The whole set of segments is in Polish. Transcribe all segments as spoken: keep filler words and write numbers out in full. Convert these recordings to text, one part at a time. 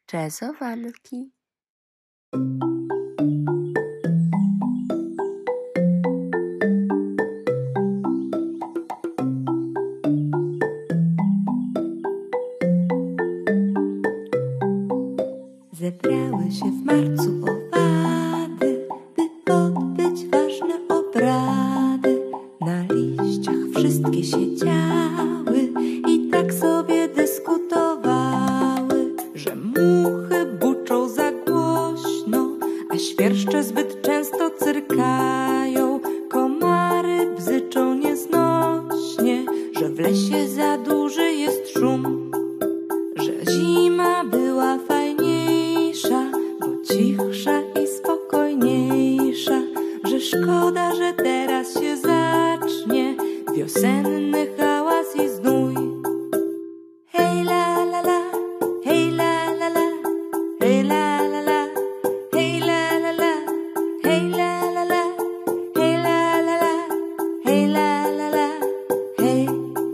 jazzowanki. Zebrały się w marcu owady, by odbyć ważne obrady. Na liściach wszystkie siedziały i tak sobie dyskutowały, że muchy buczą za głośno, a świerszcze zbyt często cyrkają. Komary bzyczą nieznośnie, że w lesie za duży jest szum, że zima była fajniejsza, bo cichsza i spokojniejsza, że szkoda, że teraz się zacznie wiosenny hałas i znój. Hej la la la, hej la la la, hej la la la, hej la la la, hej la la la, hej la la la, hej la la la, hej.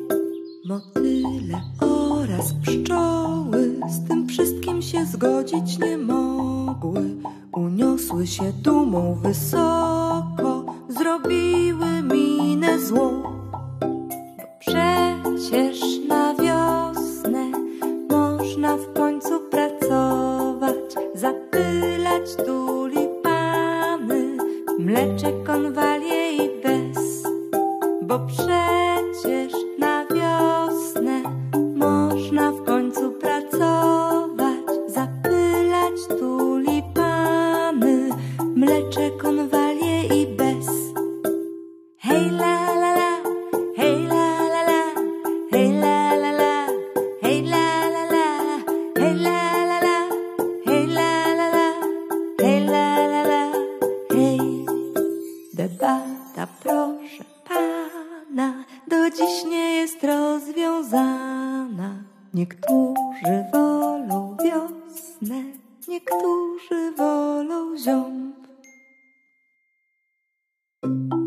Motyle oraz pszczoły z tym wszystkim się zgodzić nie mogły. Uniosły się dumą wysoko, zrobiły minę złą. Bo przecież na wiosnę można w końcu pracować, zapylać tulipany, mleczek, konwalie i bez. Bo przecież na wiosnę można w końcu pracować, zapylać tulipany, mleczek, konwalie i bez. Hej la la la, hej la la la, hej la la la, hej la la la, hej la la la, hej la la la, hej la la la, hej. Debata, proszę pana, do dziś nie jest rozwiązana. Niektórzy wolą wiosnę, niektórzy wolą ziąb.